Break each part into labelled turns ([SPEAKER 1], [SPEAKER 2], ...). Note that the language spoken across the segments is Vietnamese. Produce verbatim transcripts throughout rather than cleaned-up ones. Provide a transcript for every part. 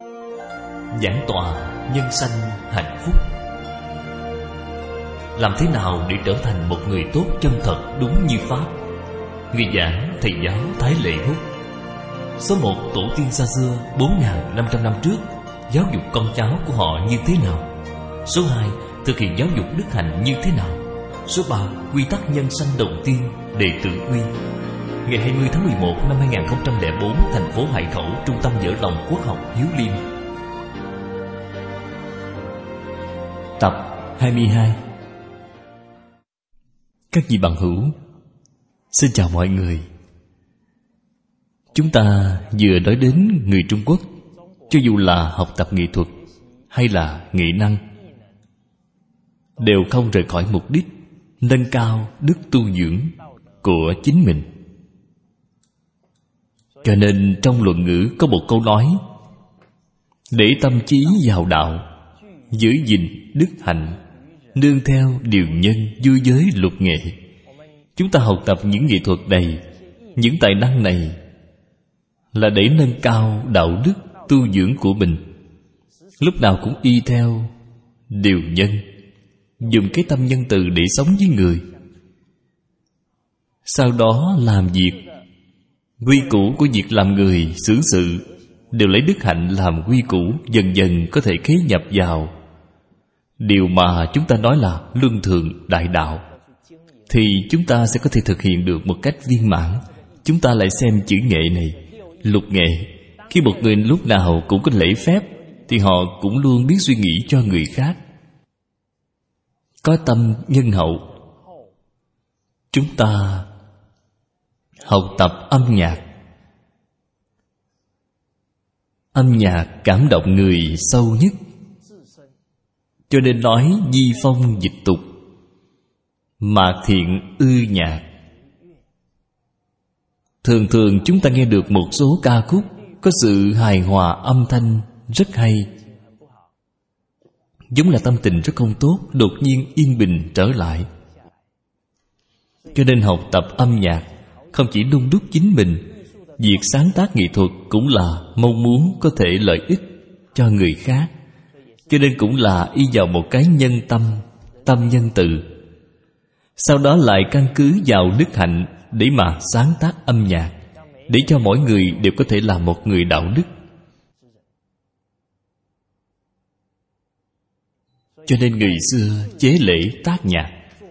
[SPEAKER 1] Giảng tọa nhân sanh hạnh phúc. Làm thế nào để trở thành một người tốt chân thật đúng như Pháp? Người giảng thầy giáo Thái Lệ Húc. Số một, tổ tiên xa xưa bốn nghìn năm trăm năm trước giáo dục con cháu của họ như thế nào? Số hai, thực hiện giáo dục đức hạnh như thế nào? Số ba, quy tắc nhân sanh đầu tiên, đệ tử quy. Ngày hai mươi tháng mười một năm hai nghìn không trăm lẻ bốn, thành phố Hải Khẩu, trung tâm dở lòng quốc học Hiếu Liêm. Tập hai mươi hai. Các vị bằng hữu, xin chào mọi người. Chúng ta vừa nói đến người Trung Quốc, cho dù là học tập nghệ thuật hay là nghệ năng, đều không rời khỏi mục đích nâng cao đức tu dưỡng của chính mình. Cho nên trong luận ngữ có một câu nói: để tâm trí vào đạo, giữ gìn đức hạnh, nương theo điều nhân vui giới luật nghệ. Chúng ta học tập những nghệ thuật này, những tài năng này là để nâng cao đạo đức tu dưỡng của mình. Lúc nào cũng y theo điều nhân, dùng cái tâm nhân từ để sống với người. Sau đó làm việc. Quy củ của việc làm người, xử sự đều lấy đức hạnh làm quy củ, dần dần có thể khế nhập vào điều mà chúng ta nói là luân thường đại đạo, thì chúng ta sẽ có thể thực hiện được một cách viên mãn. Chúng ta lại xem chữ nghệ này, lục nghệ. Khi một người lúc nào cũng có lễ phép, thì họ cũng luôn biết suy nghĩ cho người khác, có tâm nhân hậu. Chúng ta học tập âm nhạc. Âm nhạc cảm động người sâu nhất, cho nên nói di phong dịch tục, mạc thiện ư nhạc. Thường thường chúng ta nghe được một số ca khúc có sự hài hòa âm thanh rất hay, giống là tâm tình rất không tốt, đột nhiên yên bình trở lại. Cho nên học tập âm nhạc không chỉ đun đúc chính mình, việc sáng tác nghệ thuật cũng là mong muốn có thể lợi ích cho người khác. Cho nên cũng là y vào một cái nhân tâm, tâm nhân từ. Sau đó lại căn cứ vào đức hạnh để mà sáng tác âm nhạc, để cho mỗi người đều có thể là một người đạo đức. Cho nên người xưa chế lễ tác nhạc,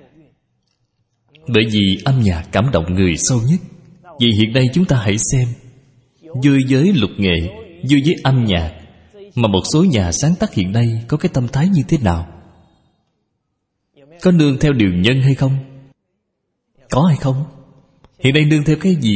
[SPEAKER 1] bởi vì âm nhạc cảm động người sâu nhất. Vì hiện nay chúng ta hãy xem, vui với lục nghệ, vui với âm nhạc, mà một số nhà sáng tác hiện nay có cái tâm thái như thế nào? Có nương theo điều nhân hay không? Có hay không? Hiện nay nương theo cái gì?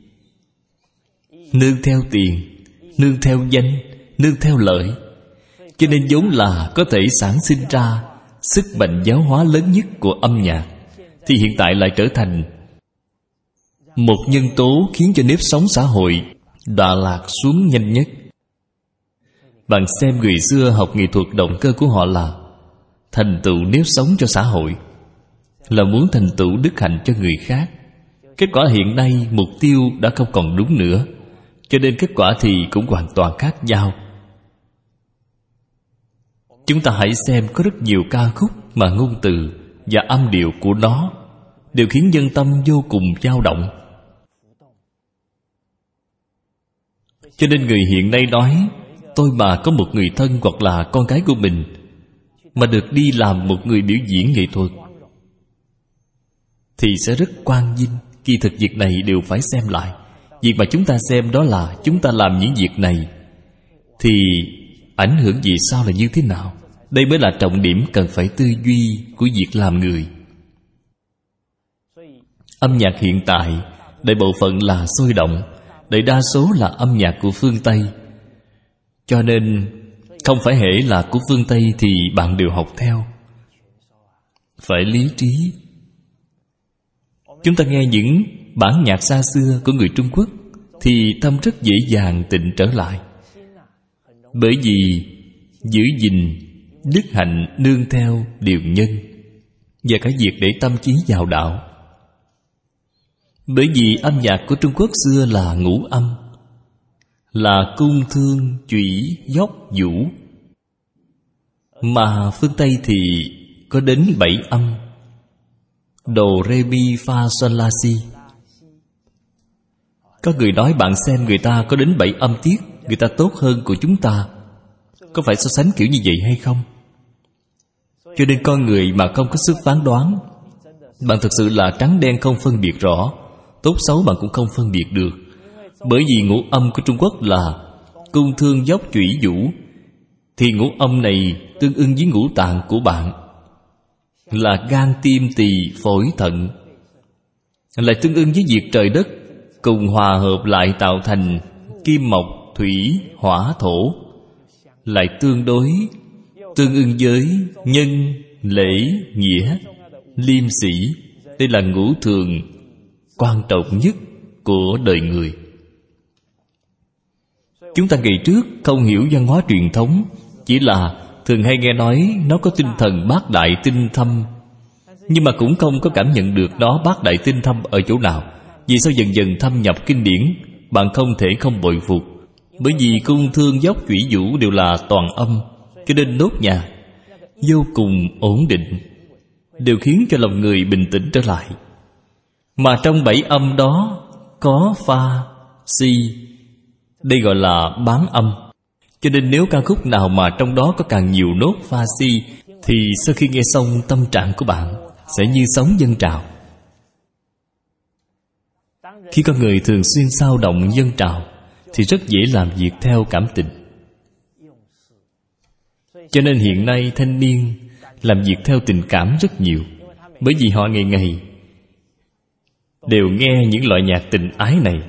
[SPEAKER 1] Nương theo tiền, nương theo danh, nương theo lợi. Cho nên vốn là có thể sản sinh ra sức mạnh giáo hóa lớn nhất của âm nhạc, thì hiện tại lại trở thành một nhân tố khiến cho nếp sống xã hội đọa lạc xuống nhanh nhất. Bạn xem người xưa học nghệ thuật, động cơ của họ là thành tựu nếp sống cho xã hội, là muốn thành tựu đức hạnh cho người khác. Kết quả hiện nay mục tiêu đã không còn đúng nữa, cho nên kết quả thì cũng hoàn toàn khác nhau. Chúng ta hãy xem, có rất nhiều ca khúc mà ngôn từ và âm điệu của nó đều khiến nhân tâm vô cùng dao động. Cho nên người hiện nay nói, tôi mà có một người thân hoặc là con gái của mình mà được đi làm một người biểu diễn nghệ thuật thì sẽ rất quang vinh. Kỳ thực việc này đều phải xem lại. Việc mà chúng ta xem đó là chúng ta làm những việc này thì ảnh hưởng gì sao là như thế nào. Đây mới là trọng điểm cần phải tư duy của việc làm người. Âm nhạc hiện tại đại bộ phận là sôi động, đại đa số là âm nhạc của phương Tây. Cho nên không phải hễ là của phương Tây thì bạn đều học theo. Phải lý trí. Chúng ta nghe những bản nhạc xa xưa của người Trung Quốc thì tâm rất dễ dàng tịnh trở lại. Bởi vì giữ gìn đức hạnh nương theo điều nhân, và cả việc để tâm trí vào đạo. Bởi vì âm nhạc của Trung Quốc xưa là ngũ âm, là cung thương chủy dốc vũ. Mà phương Tây thì có đến bảy âm: đồ, rê, mi, fa, sol, la, si. Có người nói bạn xem người ta có đến bảy âm tiết, người ta tốt hơn của chúng ta. Có phải so sánh kiểu như vậy hay không? Cho nên con người mà không có sức phán đoán, bạn thực sự là trắng đen không phân biệt rõ, tốt xấu bạn cũng không phân biệt được. Bởi vì ngũ âm của Trung Quốc là cung thương dốc chủy vũ, thì ngũ âm này tương ưng với ngũ tạng của bạn, là gan, tim, tỳ, phổi, thận, lại tương ưng với việc trời đất cùng hòa hợp lại tạo thành kim, mộc, thủy, hỏa, thổ, lại tương đối tương ưng với nhân, lễ, nghĩa, liêm sĩ. Đây là ngũ thường quan trọng nhất của đời người. Chúng ta ngày trước không hiểu văn hóa truyền thống, chỉ là thường hay nghe nói nó có tinh thần bát đại tinh thâm, nhưng mà cũng không có cảm nhận được nó bát đại tinh thâm ở chỗ nào. Vì sao dần dần thâm nhập kinh điển, bạn không thể không bội phục. Bởi vì cung thương dốc chủy vũ đều là toàn âm, cho nên nốt nhạc vô cùng ổn định, đều khiến cho lòng người bình tĩnh trở lại. Mà trong bảy âm đó có pha, si, đây gọi là bán âm. Cho nên nếu ca khúc nào mà trong đó có càng nhiều nốt pha si, thì sau khi nghe xong tâm trạng của bạn sẽ như sóng dâng trào. Khi con người thường xuyên xao động dâng trào thì rất dễ làm việc theo cảm tình. Cho nên hiện nay thanh niên làm việc theo tình cảm rất nhiều, bởi vì họ ngày ngày đều nghe những loại nhạc tình ái này.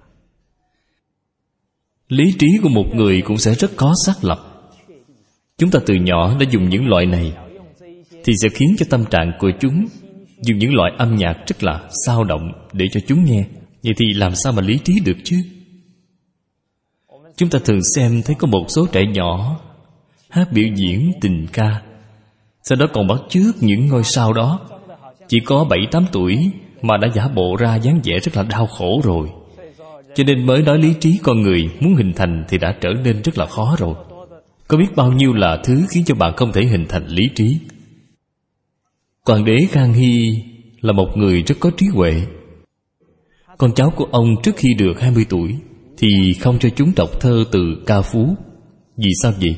[SPEAKER 1] Lý trí của một người cũng sẽ rất khó xác lập. Chúng ta từ nhỏ đã dùng những loại này, thì sẽ khiến cho tâm trạng của chúng dùng những loại âm nhạc rất là xao động để cho chúng nghe. Vậy thì làm sao mà lý trí được chứ? Chúng ta thường xem thấy có một số trẻ nhỏ hát biểu diễn tình ca, sau đó còn bắt chước những ngôi sao đó. Chỉ có bảy tám tuổi mà đã giả bộ ra dáng vẻ rất là đau khổ rồi. Cho nên mới nói lý trí con người muốn hình thành thì đã trở nên rất là khó rồi. Có biết bao nhiêu là thứ khiến cho bạn không thể hình thành lý trí. Hoàng đế Khang Hy là một người rất có trí huệ. Con cháu của ông trước khi được hai mươi tuổi thì không cho chúng đọc thơ từ ca phú. Vì sao vậy?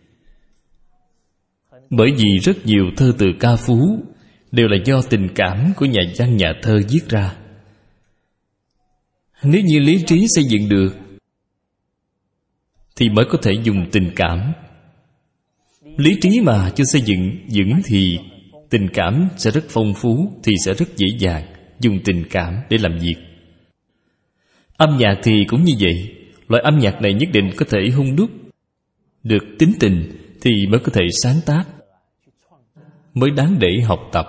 [SPEAKER 1] Bởi vì rất nhiều thơ từ ca phú đều là do tình cảm của nhà văn nhà thơ viết ra. Nếu như lý trí xây dựng được thì mới có thể dùng tình cảm. Lý trí mà chưa xây dựng vững thì tình cảm sẽ rất phong phú, thì sẽ rất dễ dàng dùng tình cảm để làm việc. Âm nhạc thì cũng như vậy. Loại âm nhạc này nhất định có thể hung đúc được tính tình thì mới có thể sáng tác, mới đáng để học tập.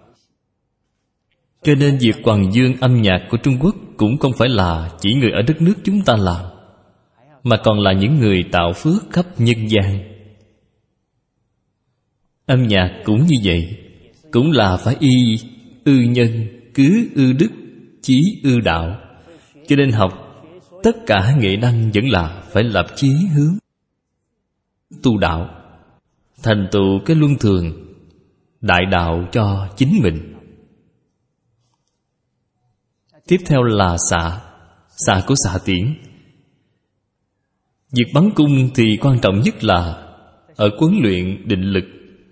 [SPEAKER 1] Cho nên việc hoàng dương âm nhạc của Trung Quốc cũng không phải là chỉ người ở đất nước chúng ta làm, mà còn là những người tạo phước khắp nhân gian. Âm nhạc cũng như vậy, cũng là phải y ư nhân, cứ ư đức, chí ư đạo. Cho nên học tất cả nghệ năng vẫn là phải lập chí hướng tu đạo, thành tựu cái luân thường đại đạo cho chính mình. Tiếp theo là xạ, xạ của xạ tiễn. Việc bắn cung thì quan trọng nhất là ở huấn luyện định lực.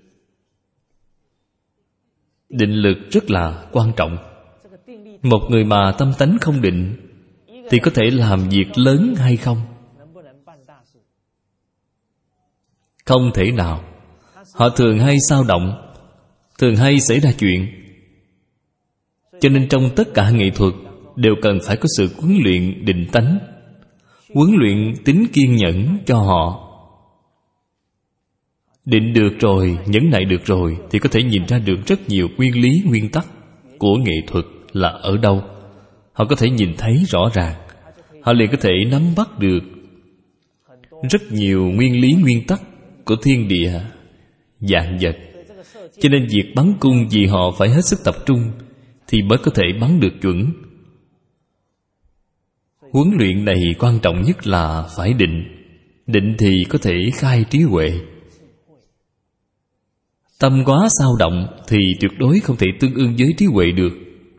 [SPEAKER 1] Định lực rất là quan trọng. Một người mà tâm tánh không định thì có thể làm việc lớn hay không? Không thể nào. Họ thường hay xao động, thường hay xảy ra chuyện. Cho nên trong tất cả nghệ thuật đều cần phải có sự huấn luyện định tánh, huấn luyện tính kiên nhẫn cho họ. Định được rồi, nhẫn nại được rồi thì có thể nhìn ra được rất nhiều nguyên lý, nguyên tắc của nghệ thuật là ở đâu. Họ có thể nhìn thấy rõ ràng, họ liền có thể nắm bắt được rất nhiều nguyên lý, nguyên tắc của thiên địa, vạn vật. Cho nên việc bắn cung vì họ phải hết sức tập trung thì mới có thể bắn được chuẩn. Huấn luyện này quan trọng nhất là phải định. Định thì có thể khai trí huệ. Tâm quá sao động thì tuyệt đối không thể tương ưng với trí huệ được.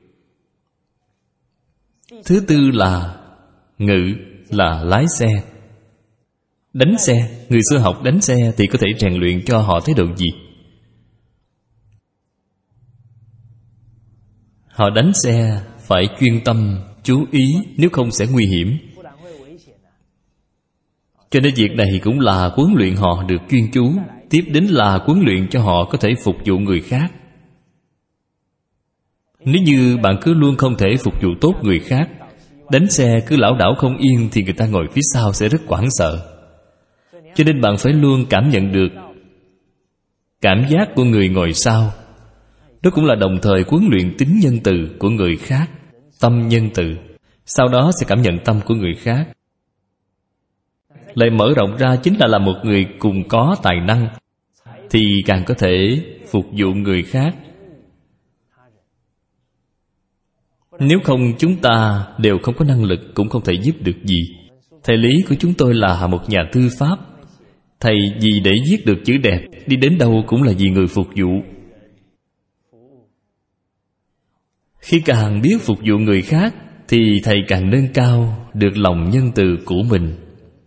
[SPEAKER 1] Thứ tư là ngự, là lái xe. Đánh xe, người xưa học đánh xe thì có thể rèn luyện cho họ thái độ gì? Họ đánh xe phải chuyên tâm, chú ý, nếu không sẽ nguy hiểm. Cho nên việc này cũng là huấn luyện họ được chuyên chú. Tiếp đến là huấn luyện cho họ có thể phục vụ người khác. Nếu như bạn cứ luôn không thể phục vụ tốt người khác, đánh xe cứ lảo đảo không yên, thì người ta ngồi phía sau sẽ rất hoảng sợ. Cho nên bạn phải luôn cảm nhận được cảm giác của người ngồi sau. Đó cũng là đồng thời huấn luyện tính nhân từ của người khác, tâm nhân từ. Sau đó sẽ cảm nhận tâm của người khác. Lại mở rộng ra chính là là một người cùng có tài năng, thì càng có thể phục vụ người khác. Nếu không chúng ta đều không có năng lực, cũng không thể giúp được gì. Thầy lý của chúng tôi là một nhà thư pháp. Thầy vì để viết được chữ đẹp, đi đến đâu cũng là vì người phục vụ. Khi càng biết phục vụ người khác, thì thầy càng nâng cao được lòng nhân từ của mình,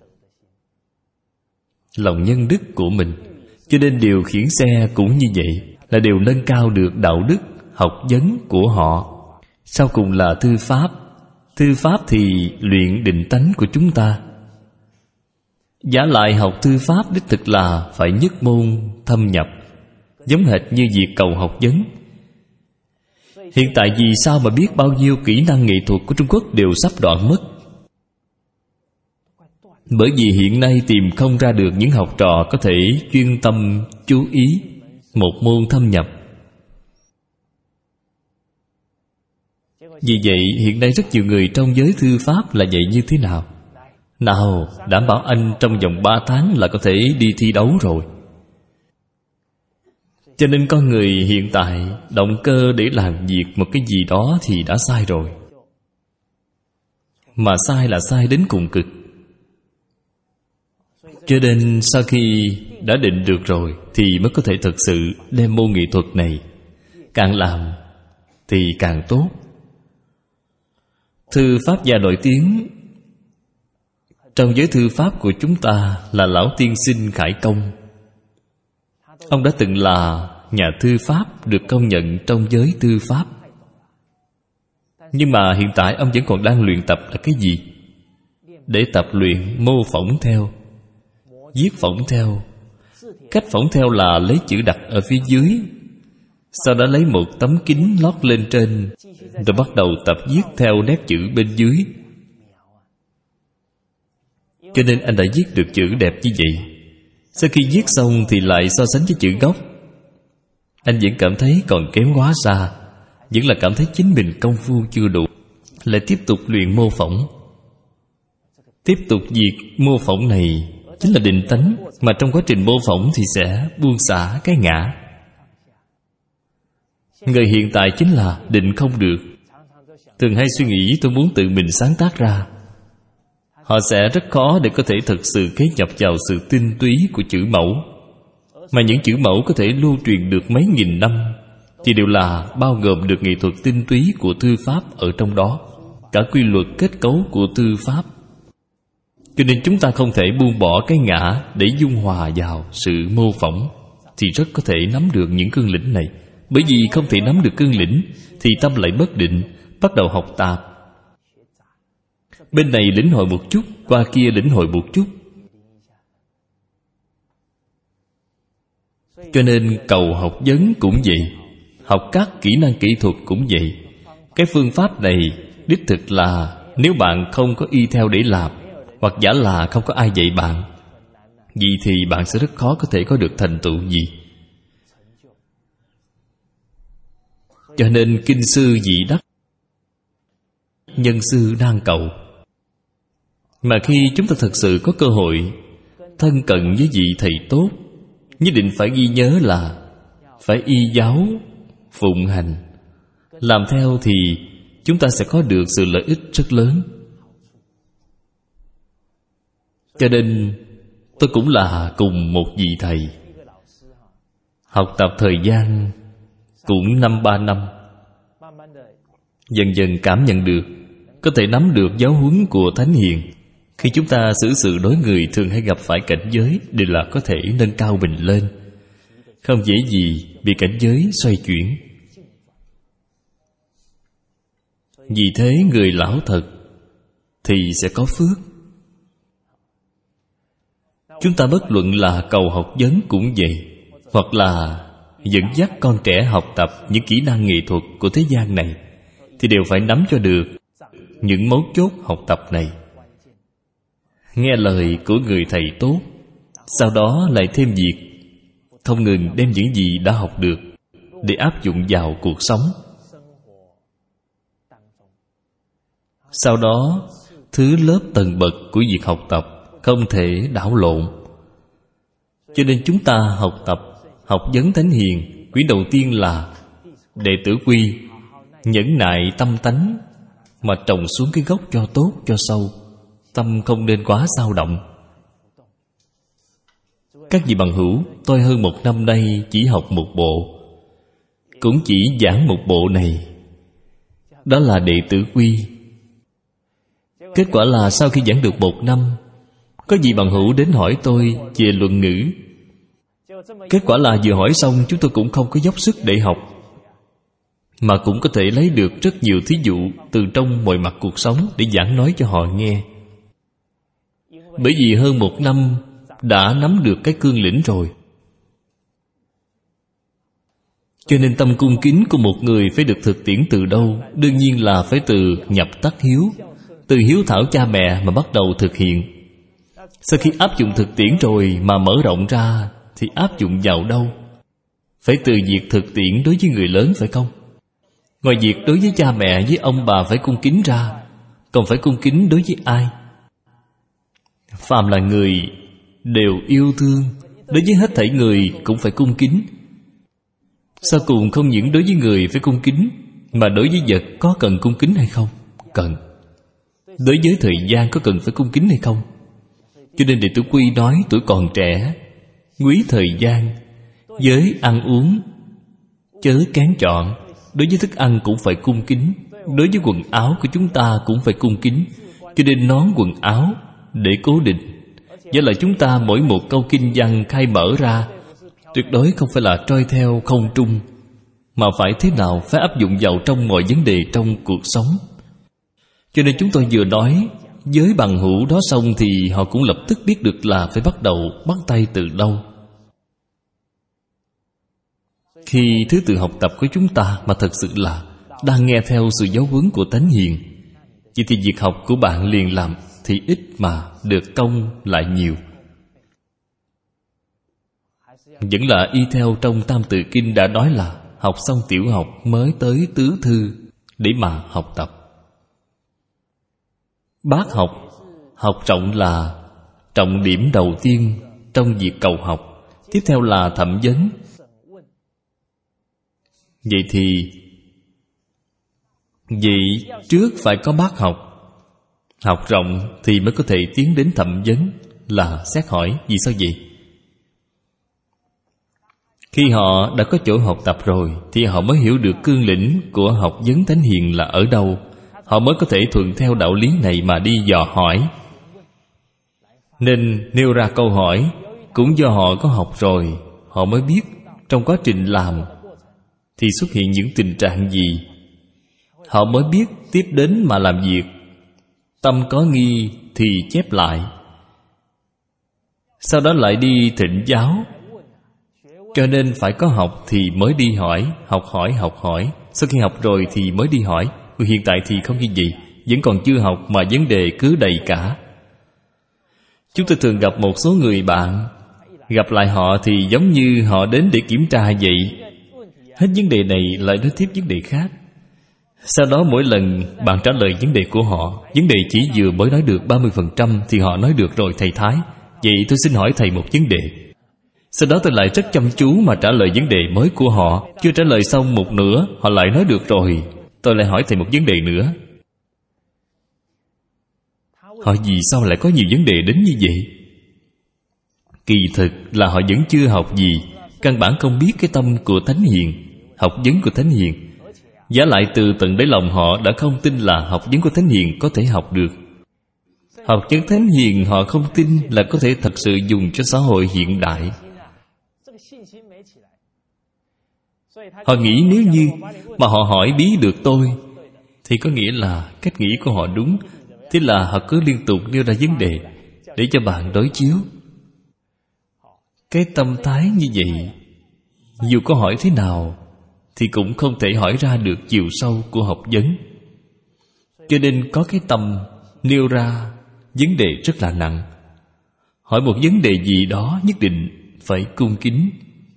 [SPEAKER 1] lòng nhân đức của mình. Cho nên điều khiển xe cũng như vậy, là đều nâng cao được đạo đức, học vấn của họ. Sau cùng là thư pháp. Thư pháp thì luyện định tánh của chúng ta. Giả lại học thư pháp đích thực là phải nhất môn thâm nhập, giống hệt như việc cầu học vấn. Hiện tại vì sao mà biết bao nhiêu kỹ năng nghệ thuật của Trung Quốc đều sắp đoạn mất? Bởi vì hiện nay tìm không ra được những học trò có thể chuyên tâm chú ý một môn thâm nhập. Vì vậy hiện nay rất nhiều người trong giới thư pháp là vậy như thế nào? Nào, đảm bảo anh trong vòng ba tháng là có thể đi thi đấu rồi. Cho nên con người hiện tại động cơ để làm việc một cái gì đó thì đã sai rồi. Mà sai là sai đến cùng cực. Cho nên sau khi đã định được rồi thì mới có thể thực sự đem môn nghệ thuật này càng làm thì càng tốt. Thư pháp gia nổi tiếng trong giới thư pháp của chúng ta là Lão Tiên Sinh Khải Công. Ông đã từng là nhà thư pháp được công nhận trong giới thư pháp. Nhưng mà hiện tại ông vẫn còn đang luyện tập là cái gì? Để tập luyện mô phỏng theo, viết phỏng theo. Cách phỏng theo là lấy chữ đặt ở phía dưới, sau đó lấy một tấm kính lót lên trên, rồi bắt đầu tập viết theo nét chữ bên dưới. Cho nên anh đã viết được chữ đẹp như vậy. Sau khi viết xong thì lại so sánh với chữ gốc, anh vẫn cảm thấy còn kém quá xa, vẫn là cảm thấy chính mình công phu chưa đủ, lại tiếp tục luyện mô phỏng. Tiếp tục việc mô phỏng này chính là định tánh, mà trong quá trình mô phỏng thì sẽ buông xả cái ngã. Người hiện tại chính là định không được, thường hay suy nghĩ tôi muốn tự mình sáng tác ra. Họ sẽ rất khó để có thể thực sự kế nhập vào sự tinh túy của chữ mẫu. Mà những chữ mẫu có thể lưu truyền được mấy nghìn năm thì đều là bao gồm được nghệ thuật tinh túy của thư pháp ở trong đó, cả quy luật kết cấu của thư pháp. Cho nên chúng ta không thể buông bỏ cái ngã để dung hòa vào sự mô phỏng, thì rất có thể nắm được những cương lĩnh này. Bởi vì không thể nắm được cương lĩnh thì tâm lại bất định, bắt đầu học tạp. Bên này lĩnh hội một chút, qua kia lĩnh hội một chút. Cho nên cầu học vấn cũng vậy, học các kỹ năng kỹ thuật cũng vậy. Cái phương pháp này đích thực là nếu bạn không có y theo để làm, hoặc giả là không có ai dạy bạn, vậy thì bạn sẽ rất khó có thể có được thành tựu gì. Cho nên kinh sư dị đắc, nhân sư đang cầu. Mà khi chúng ta thực sự có cơ hội thân cận với vị thầy tốt, nhất định phải ghi nhớ là phải y giáo phụng hành, làm theo thì chúng ta sẽ có được sự lợi ích rất lớn. Cho nên tôi cũng là cùng một vị thầy, học tập thời gian cũng năm ba năm. Dần dần cảm nhận được, có thể nắm được giáo huấn của Thánh Hiền. Khi chúng ta xử sự đối người thường hay gặp phải cảnh giới, đều là có thể nâng cao mình lên, không dễ gì bị cảnh giới xoay chuyển. Vì thế người lão thật thì sẽ có phước. Chúng ta bất luận là cầu học vấn cũng vậy, hoặc là dẫn dắt con trẻ học tập những kỹ năng nghệ thuật của thế gian này, thì đều phải nắm cho được những mấu chốt học tập này. Nghe lời của người thầy tốt, sau đó lại thêm việc không ngừng đem những gì đã học được để áp dụng vào cuộc sống. Sau đó, thứ lớp tầng bậc của việc học tập không thể đảo lộn. Cho nên chúng ta học tập học vấn Thánh Hiền, quyển đầu tiên là Đệ Tử Quy, nhẫn nại tâm tánh mà trồng xuống cái gốc cho tốt cho sâu, tâm không nên quá dao động. Các vị bằng hữu, tôi hơn một năm nay chỉ học một bộ, cũng chỉ giảng một bộ này, đó là Đệ Tử Quy. Kết quả là sau khi giảng được một năm, có vị bằng hữu đến hỏi tôi về luận ngữ. Kết quả là vừa hỏi xong, chúng tôi cũng không có dốc sức để học, mà cũng có thể lấy được rất nhiều thí dụ từ trong mọi mặt cuộc sống để giảng nói cho họ nghe. Bởi vì hơn một năm đã nắm được cái cương lĩnh rồi. Cho nên tâm cung kính của một người phải được thực tiễn từ đâu? Đương nhiên là phải từ nhập tắc hiếu, từ hiếu thảo cha mẹ mà bắt đầu thực hiện. Sau khi áp dụng thực tiễn rồi mà mở rộng ra, thì áp dụng vào đâu? Phải từ việc thực tiễn đối với người lớn, phải không? Ngoài việc đối với cha mẹ, với ông bà phải cung kính ra, còn phải cung kính đối với ai? Phàm là người đều yêu thương, đối với hết thảy người cũng phải cung kính. Sau cùng không những đối với người phải cung kính, mà đối với vật có cần cung kính hay không? Cần. Đối với thời gian có cần phải cung kính hay không? Cho nên Đệ Tử Quy nói tuổi còn trẻ, quý thời gian, với ăn uống chớ kén chọn. Đối với thức ăn cũng phải cung kính, đối với quần áo của chúng ta cũng phải cung kính. Cho nên nón quần áo để cố định. Với lại chúng ta mỗi một câu kinh văn khai mở ra, tuyệt đối không phải là trôi theo không trung, mà phải thế nào phải áp dụng vào trong mọi vấn đề trong cuộc sống. Cho nên chúng tôi vừa nói với bằng hữu đó xong, thì họ cũng lập tức biết được là phải bắt đầu bắt tay từ đâu. Khi thứ tự học tập của chúng ta mà thật sự là đang nghe theo sự giáo huấn của Thánh Hiền, vậy thì việc học của bạn liền làm thì ít mà được công lại nhiều. Vẫn là y theo trong Tam Tự Kinh đã nói là học xong tiểu học mới tới tứ thư để mà học tập. Bác học, học trọng là trọng điểm đầu tiên trong việc cầu học. Tiếp theo là thẩm vấn. Vậy thì Vậy trước phải có bác học. Học rộng thì mới có thể tiến đến thẩm vấn, là xét hỏi. Vì sao vậy? Khi họ đã có chỗ học tập rồi, thì họ mới hiểu được cương lĩnh của học vấn Thánh Hiền là ở đâu. Họ mới có thể thuận theo đạo lý này mà đi dò hỏi. Nên nêu ra câu hỏi cũng do họ có học rồi, họ mới biết trong quá trình làm thì xuất hiện những tình trạng gì. Họ mới biết tiếp đến mà làm việc. Tâm có nghi thì chép lại, sau đó lại đi thỉnh giáo. Cho nên phải có học thì mới đi hỏi. Học hỏi, học hỏi. Sau khi học rồi thì mới đi hỏi. Hiện tại thì không như vậy, vẫn còn chưa học mà vấn đề cứ đầy cả. Chúng tôi thường gặp một số người bạn, gặp lại họ thì giống như họ đến để kiểm tra vậy. Hết vấn đề này lại nói tiếp vấn đề khác. Sau đó mỗi lần bạn trả lời vấn đề của họ, vấn đề chỉ vừa mới nói được ba mươi phần trăm thì họ nói được rồi thầy Thái. Vậy tôi xin hỏi thầy một vấn đề. Sau đó tôi lại rất chăm chú mà trả lời vấn đề mới của họ. Chưa trả lời xong một nửa, họ lại nói được rồi. Tôi lại hỏi thầy một vấn đề nữa. Họ vì sao lại có nhiều vấn đề đến như vậy? Kỳ thực là họ vẫn chưa học gì, căn bản không biết cái tâm của Thánh Hiền, học vấn của Thánh Hiền. Giả lại từ tận đáy lòng họ đã không tin là học vấn của Thánh Hiền có thể học được. Học vấn Thánh Hiền họ không tin là có thể thật sự dùng cho xã hội hiện đại. Họ nghĩ nếu như mà họ hỏi bí được tôi, thì có nghĩa là cách nghĩ của họ đúng. Thế là họ cứ liên tục nêu ra vấn đề để cho bạn đối chiếu. Cái tâm thái như vậy, dù có hỏi thế nào thì cũng không thể hỏi ra được chiều sâu của học vấn. Cho nên có cái tâm nêu ra vấn đề rất là nặng. Hỏi một vấn đề gì đó nhất định phải cung kính,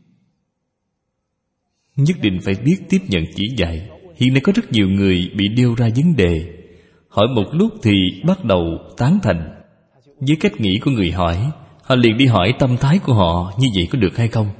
[SPEAKER 1] nhất định phải biết tiếp nhận chỉ dạy. Hiện nay có rất nhiều người bị nêu ra vấn đề, hỏi một lúc thì bắt đầu tán thành. Với cách nghĩ của người hỏi, họ liền đi hỏi tâm thái của họ. Như vậy có được hay không?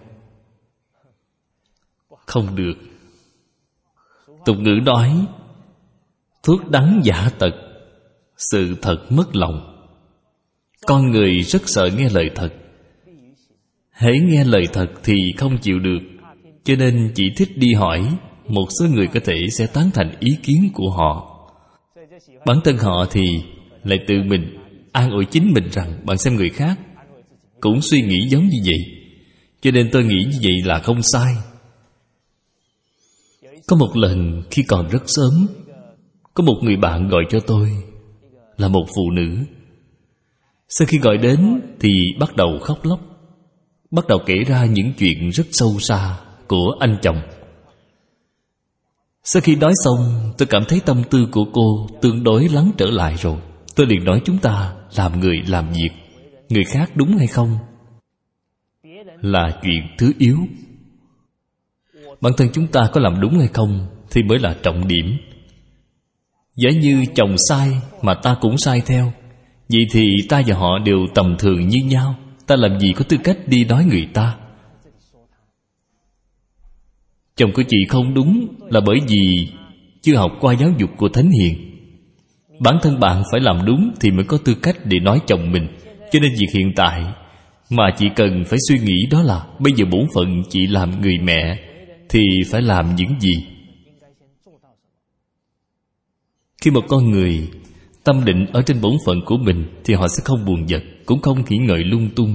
[SPEAKER 1] Không được. Tục ngữ nói thuốc đắng giả tật, sự thật mất lòng. Con người rất sợ nghe lời thật. Hễ nghe lời thật thì không chịu được, cho nên chỉ thích đi hỏi. Một số người có thể sẽ tán thành ý kiến của họ. Bản thân họ thì lại tự mình an ủi chính mình rằng bạn xem người khác cũng suy nghĩ giống như vậy, cho nên tôi nghĩ như vậy là không sai. Có một lần khi còn rất sớm, có một người bạn gọi cho tôi, là một phụ nữ. Sau khi gọi đến thì bắt đầu khóc lóc, bắt đầu kể ra những chuyện rất sâu xa của anh chồng. Sau khi nói xong, tôi cảm thấy tâm tư của cô tương đối lắng trở lại rồi. Tôi liền nói chúng ta làm người làm việc, người khác đúng hay không là chuyện thứ yếu. Bản thân chúng ta có làm đúng hay không thì mới là trọng điểm. Giả như chồng sai mà ta cũng sai theo, vậy thì ta và họ đều tầm thường như nhau. Ta làm gì có tư cách đi nói người ta. Chồng của chị không đúng là bởi vì chưa học qua giáo dục của Thánh Hiền. Bản thân bạn phải làm đúng thì mới có tư cách để nói chồng mình. Cho nên việc hiện tại mà chị cần phải suy nghĩ đó là bây giờ bổn phận chị làm người mẹ thì phải làm những gì. Khi một con người tâm định ở trên bổn phận của mình thì họ sẽ không buồn giật, cũng không nghĩ ngợi lung tung.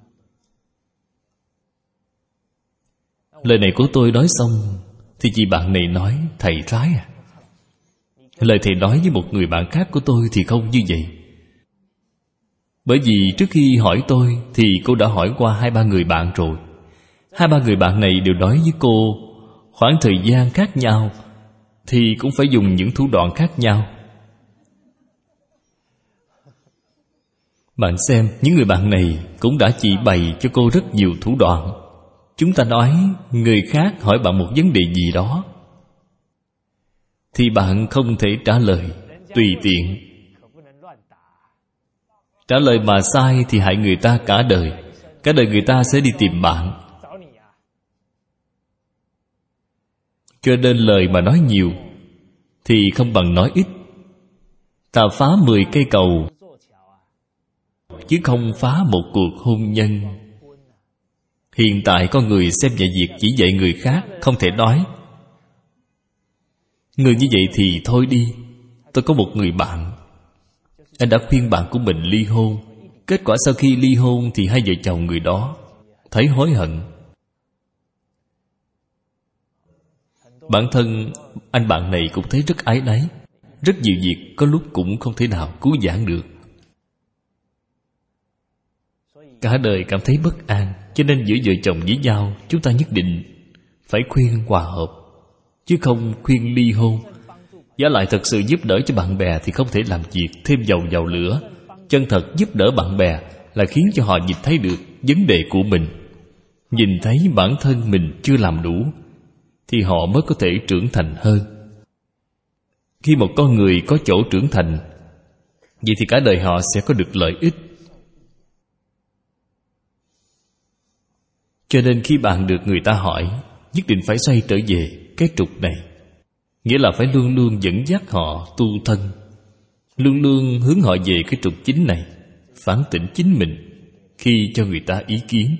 [SPEAKER 1] Lời này của tôi nói xong thì chị bạn này nói: thầy trái à. Lời thầy nói với một người bạn khác của tôi thì không như vậy. Bởi vì trước khi hỏi tôi thì cô đã hỏi qua hai ba người bạn rồi. Hai ba người bạn này đều nói với cô khoảng thời gian khác nhau thì cũng phải dùng những thủ đoạn khác nhau. Bạn xem, những người bạn này cũng đã chỉ bày cho cô rất nhiều thủ đoạn. Chúng ta nói người khác hỏi bạn một vấn đề gì đó thì bạn không thể trả lời tùy tiện. Trả lời mà sai thì hại người ta cả đời. Cả đời người ta sẽ đi tìm bạn. Cho nên lời mà nói nhiều thì không bằng nói ít. Ta phá mười cây cầu chứ không phá một cuộc hôn nhân. Hiện tại con người xem nhẹ việc chỉ dạy người khác, không thể nói. Người như vậy thì thôi đi. Tôi có một người bạn, anh đã khuyên bạn của mình ly hôn. Kết quả sau khi ly hôn thì hai vợ chồng người đó thấy hối hận. Bản thân anh bạn này cũng thấy rất áy náy. Rất nhiều việc có lúc cũng không thể nào cứu vãn được. Cả đời cảm thấy bất an. Cho nên giữa vợ chồng với nhau, chúng ta nhất định phải khuyên hòa hợp, chứ không khuyên ly hôn. Giả lại thật sự giúp đỡ cho bạn bè thì không thể làm việc thêm dầu vào lửa. Chân thật giúp đỡ bạn bè là khiến cho họ nhìn thấy được vấn đề của mình, nhìn thấy bản thân mình chưa làm đủ, thì họ mới có thể trưởng thành hơn. Khi một con người có chỗ trưởng thành, vậy thì cả đời họ sẽ có được lợi ích. Cho nên khi bạn được người ta hỏi, nhất định phải xoay trở về cái trục này. Nghĩa là phải luôn luôn dẫn dắt họ tu thân, luôn luôn hướng họ về cái trục chính này, phản tỉnh chính mình, khi cho người ta ý kiến.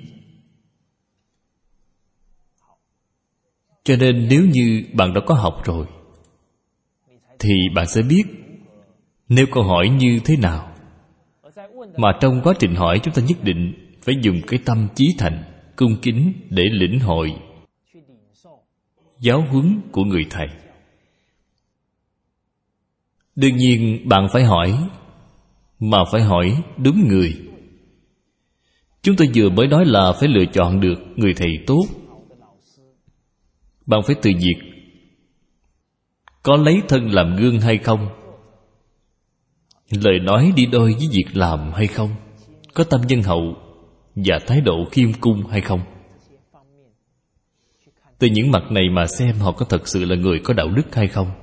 [SPEAKER 1] Cho nên nếu như bạn đã có học rồi thì bạn sẽ biết nêu câu hỏi như thế nào. Mà trong quá trình hỏi, chúng ta nhất định phải dùng cái tâm chí thành, cung kính để lĩnh hội giáo huấn của người thầy. Đương nhiên bạn phải hỏi, mà phải hỏi đúng người. Chúng tôi vừa mới nói là phải lựa chọn được người thầy tốt. Bạn phải tự diệt có lấy thân làm gương hay không, lời nói đi đôi với việc làm hay không, có tâm nhân hậu và thái độ khiêm cung hay không. Từ những mặt này mà xem họ có thật sự là người có đạo đức hay không.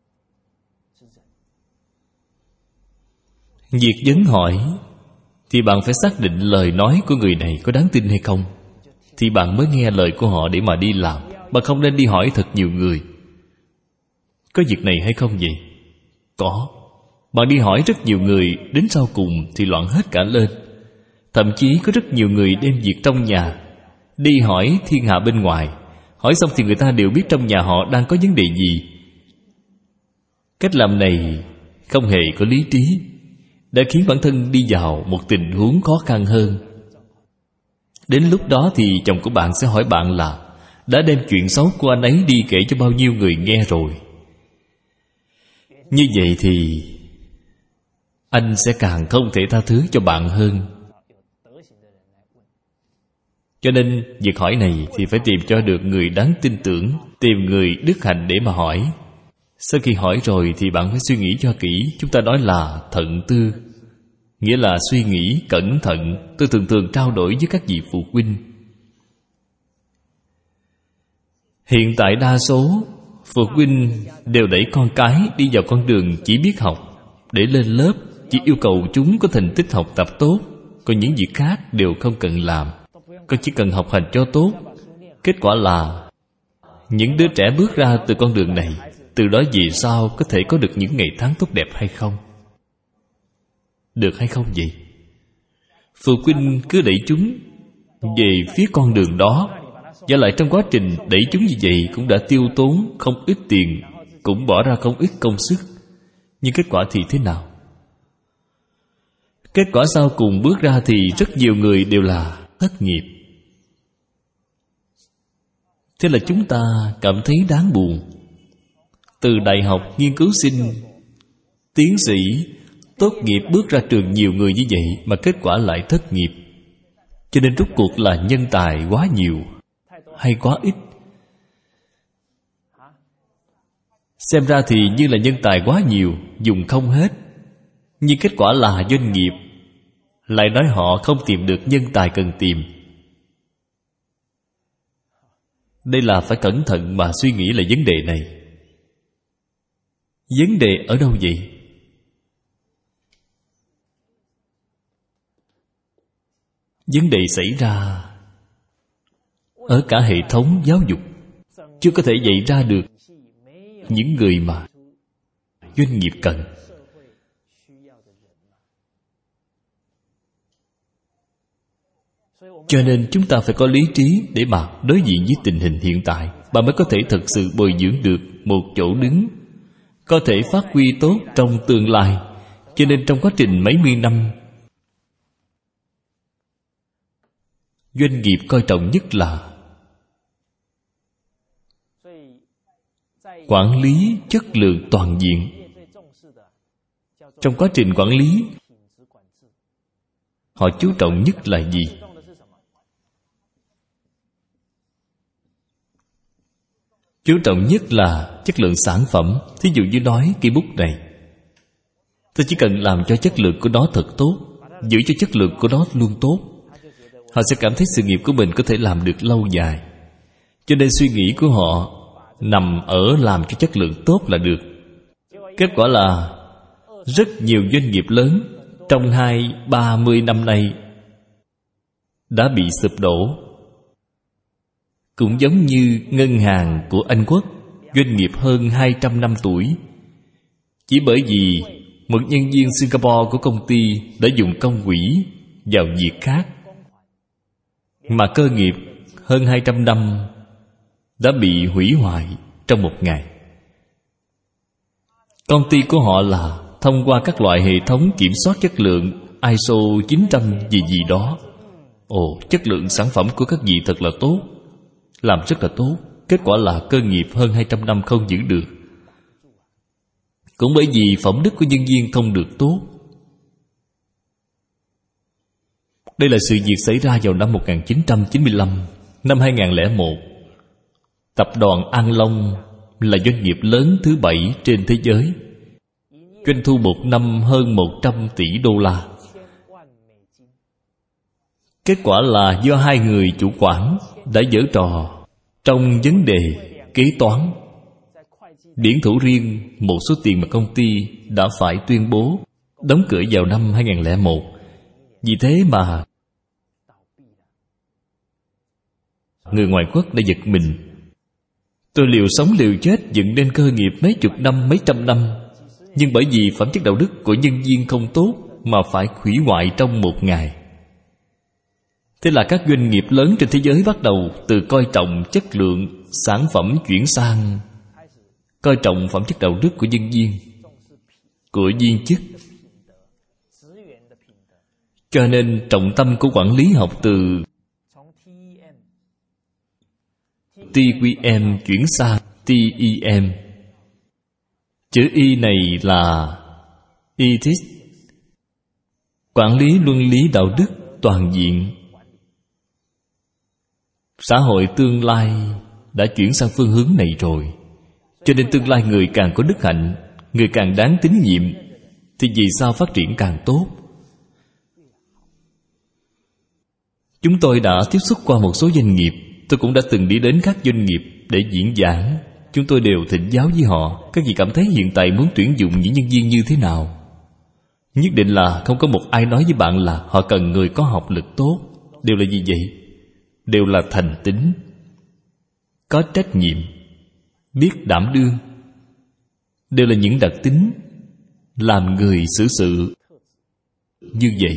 [SPEAKER 1] Việc vấn hỏi thì bạn phải xác định lời nói của người này có đáng tin hay không, thì bạn mới nghe lời của họ để mà đi làm. Bạn không nên đi hỏi thật nhiều người có việc này hay không vậy? Có. Bạn đi hỏi rất nhiều người, đến sau cùng thì loạn hết cả lên. Thậm chí có rất nhiều người đem việc trong nhà đi hỏi thiên hạ bên ngoài. Hỏi xong thì người ta đều biết trong nhà họ đang có vấn đề gì. Cách làm này không hề có lý trí, đã khiến bản thân đi vào một tình huống khó khăn hơn. Đến lúc đó thì chồng của bạn sẽ hỏi bạn là đã đem chuyện xấu của anh ấy đi kể cho bao nhiêu người nghe rồi. Như vậy thì anh sẽ càng không thể tha thứ cho bạn hơn. Cho nên việc hỏi này thì phải tìm cho được người đáng tin tưởng, tìm người đức hạnh để mà hỏi. Sau khi hỏi rồi thì bạn phải suy nghĩ cho kỹ. Chúng ta nói là thận tư, nghĩa là suy nghĩ cẩn thận. Tôi thường thường trao đổi với các vị phụ huynh. Hiện tại đa số phụ huynh đều đẩy con cái đi vào con đường chỉ biết học để lên lớp, chỉ yêu cầu chúng có thành tích học tập tốt, còn những việc khác đều không cần làm, con chỉ cần học hành cho tốt. Kết quả là những đứa trẻ bước ra từ con đường này, từ đó về sau có thể có được những ngày tháng tốt đẹp hay không? Được hay không vậy? Phụ huynh cứ đẩy chúng về phía con đường đó, và lại trong quá trình đẩy chúng như vậy cũng đã tiêu tốn không ít tiền, cũng bỏ ra không ít công sức. Nhưng kết quả thì thế nào? Kết quả sau cùng bước ra thì rất nhiều người đều là thất nghiệp. Thế là chúng ta cảm thấy đáng buồn. Từ đại học, nghiên cứu sinh, tiến sĩ, tốt nghiệp bước ra trường nhiều người như vậy mà kết quả lại thất nghiệp. Cho nên rốt cuộc là nhân tài quá nhiều hay quá ít? Xem ra thì như là nhân tài quá nhiều, dùng không hết. Nhưng kết quả là doanh nghiệp lại nói họ không tìm được nhân tài cần tìm. Đây là phải cẩn thận mà suy nghĩ là vấn đề này. Vấn đề ở đâu vậy? Vấn đề xảy ra ở cả hệ thống giáo dục, chưa có thể dạy ra được những người mà doanh nghiệp cần. Cho nên chúng ta phải có lý trí để mà đối diện với tình hình hiện tại, bạn mới có thể thực sự bồi dưỡng được một chỗ đứng, có thể phát huy tốt trong tương lai. Cho nên trong quá trình mấy mươi năm, doanh nghiệp coi trọng nhất là quản lý chất lượng toàn diện. Trong quá trình quản lý, họ chú trọng nhất là gì? Chú trọng nhất là chất lượng sản phẩm. Thí dụ như nói cây bút này, tôi chỉ cần làm cho chất lượng của nó thật tốt, giữ cho chất lượng của nó luôn tốt, họ sẽ cảm thấy sự nghiệp của mình có thể làm được lâu dài. Cho nên suy nghĩ của họ nằm ở làm cho chất lượng tốt là được. Kết quả là rất nhiều doanh nghiệp lớn trong hai ba mươi năm nay đã bị sụp đổ. Cũng giống như ngân hàng của Anh Quốc, doanh nghiệp hơn hai trăm năm tuổi, chỉ bởi vì một nhân viên Singapore của công ty đã dùng công quỹ vào việc khác Mà cơ nghiệp hơn hai trăm năm đã bị hủy hoại trong một ngày. Công ty của họ là thông qua các loại hệ thống kiểm soát chất lượng i ét o chín trăm gì gì đó. Ồ, chất lượng sản phẩm của các vị thật là tốt, làm rất là tốt. Kết quả là cơ nghiệp hơn hai trăm năm không giữ được. Cũng bởi vì phẩm đức của nhân viên không được tốt. Đây là sự việc xảy ra vào năm một nghìn chín trăm chín mươi lăm. Năm hai nghìn không trăm lẻ một, Tập đoàn An Long là doanh nghiệp lớn thứ bảy trên thế giới, doanh thu một năm hơn một trăm tỷ đô la. Kết quả là do hai người chủ quản đã giở trò trong vấn đề kế toán, điển thủ riêng một số tiền mà công ty đã phải tuyên bố đóng cửa vào năm hai nghìn không trăm lẻ một. Vì thế mà người ngoài quốc đã giật mình. Tôi liều sống liều chết dựng nên cơ nghiệp mấy chục năm, mấy trăm năm, nhưng bởi vì phẩm chất đạo đức của nhân viên không tốt mà phải hủy hoại trong một ngày. Thế là các doanh nghiệp lớn trên thế giới bắt đầu từ coi trọng chất lượng sản phẩm chuyển sang coi trọng phẩm chất đạo đức của nhân viên, của viên chức. Cho nên trọng tâm của quản lý học từ tê quy em chuyển sang tê e em. Chữ Y này là Ethics, quản lý luân lý đạo đức toàn diện. Xã hội tương lai đã chuyển sang phương hướng này rồi. Cho nên tương lai người càng có đức hạnh, người càng đáng tín nhiệm, thì vì sao phát triển càng tốt. Chúng tôi đã tiếp xúc qua một số doanh nghiệp. Tôi cũng đã từng đi đến các doanh nghiệp để diễn giảng. Chúng tôi đều thỉnh giáo với họ. Các vị cảm thấy hiện tại muốn tuyển dụng những nhân viên như thế nào? Nhất định là không có một ai nói với bạn là họ cần người có học lực tốt. Đều là gì vậy? Đều là thành tín, có trách nhiệm, biết đảm đương. Đều là những đặc tính làm người xử sự như vậy.